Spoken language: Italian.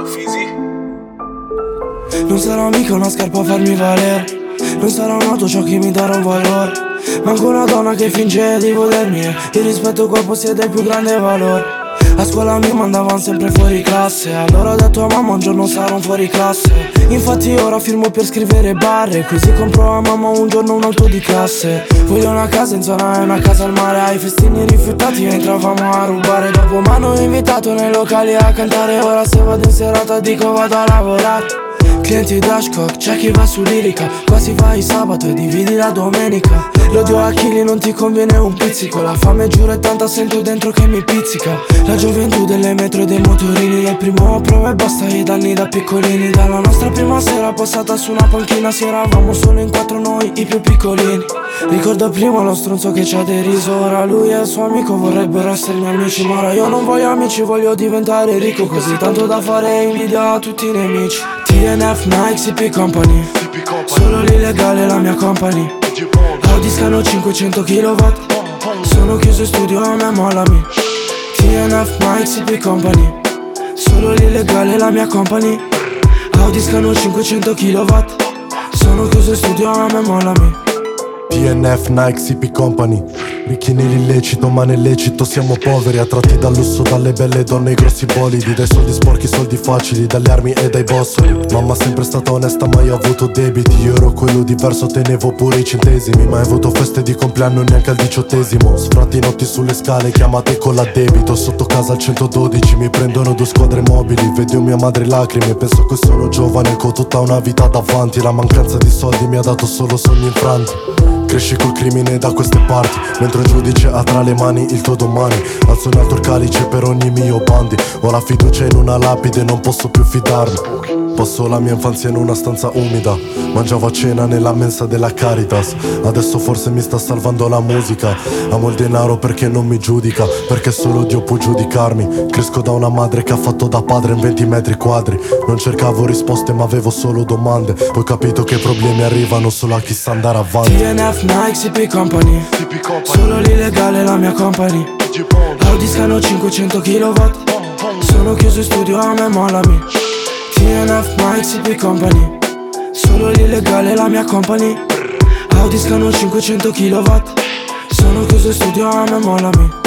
Non sarà mica una scarpa a farmi valere, non sarà un'auto ciò che mi darà un valore. Manco una donna che finge di volermi, il rispetto qua possiede il più grande valore. A scuola mi mandavano sempre fuori classe, allora ho detto a mamma un giorno sarò un fuori classe. Infatti ora firmo per scrivere barre, così compro a mamma un giorno un'auto di classe. Voglio una casa in zona e una casa al mare, ai festini rifiutati entravamo a rubare. Dopo m'hanno invitato nei locali a cantare, ora se vado in serata dico vado a lavorare. Clienti dashcock, c'è chi va su lirica, qua si fa il sabato e dividi la domenica. L'odio a chili non ti conviene un pizzico, la fame giuro è tanta sento dentro che mi pizzica. La gioventù delle metro e dei motorini, del primo prova e basta i danni da piccolini. Dalla nostra prima sera passata su una panchina, si eravamo solo in quattro noi i più piccolini. Ricordo prima lo stronzo che ci ha deriso, ora lui e il suo amico vorrebbero essere miei amici. Ma ora io non voglio amici, voglio diventare ricco, così tanto da fare invidia a tutti i nemici. TNF, Nike, CP Company, solo l'illegale la mia company. Audi Scano 500 kW, sono chiuso in studio a me mollami. TNF, Nike, CP Company, solo l'illegale la mia company. Audi Scano 500 kW, sono chiuso in studio a me mollami. TNF, Nike, CP Company, ricchi nell'illecito ma nel lecito siamo poveri, attratti dal lusso, dalle belle donne, i grossi bolidi, dai soldi sporchi, soldi facili, dalle armi e dai bossoli. Mamma sempre stata onesta, mai avuto debiti, io ero quello diverso, tenevo pure i centesimi, mai avuto feste di compleanno neanche al 18esimo. Sfratti notti sulle scale, chiamate con l'addebito, sotto casa al 112 mi prendono due squadre mobili, vedo mia madre lacrime, penso che sono giovane con tutta una vita davanti, la mancanza di soldi mi ha dato solo sogni infranti. Cresci col crimine da queste parti, mentre un giudice ha tra le mani il tuo domani. Alzo in alto il calice per ogni mio bandi, ho la fiducia in una lapide, non posso più fidarmi. Passo la mia infanzia in una stanza umida, mangiavo a cena nella mensa della Caritas. Adesso forse mi sta salvando la musica. Amo il denaro perché non mi giudica, perché solo Dio può giudicarmi. Cresco da una madre che ha fatto da padre in 20 metri quadri. Non cercavo risposte ma avevo solo domande, poi ho capito che i problemi arrivano solo a chi sa andare avanti. TNF, Nike, CP Company, solo l'illegale la mia company. Audi Scano 500 kW, sono chiuso in studio a me mollami. TNF, Nike, CP Company, solo l'illegale la mia company. Audi Scano 500 kW, sono chiuso in studio a me mollami.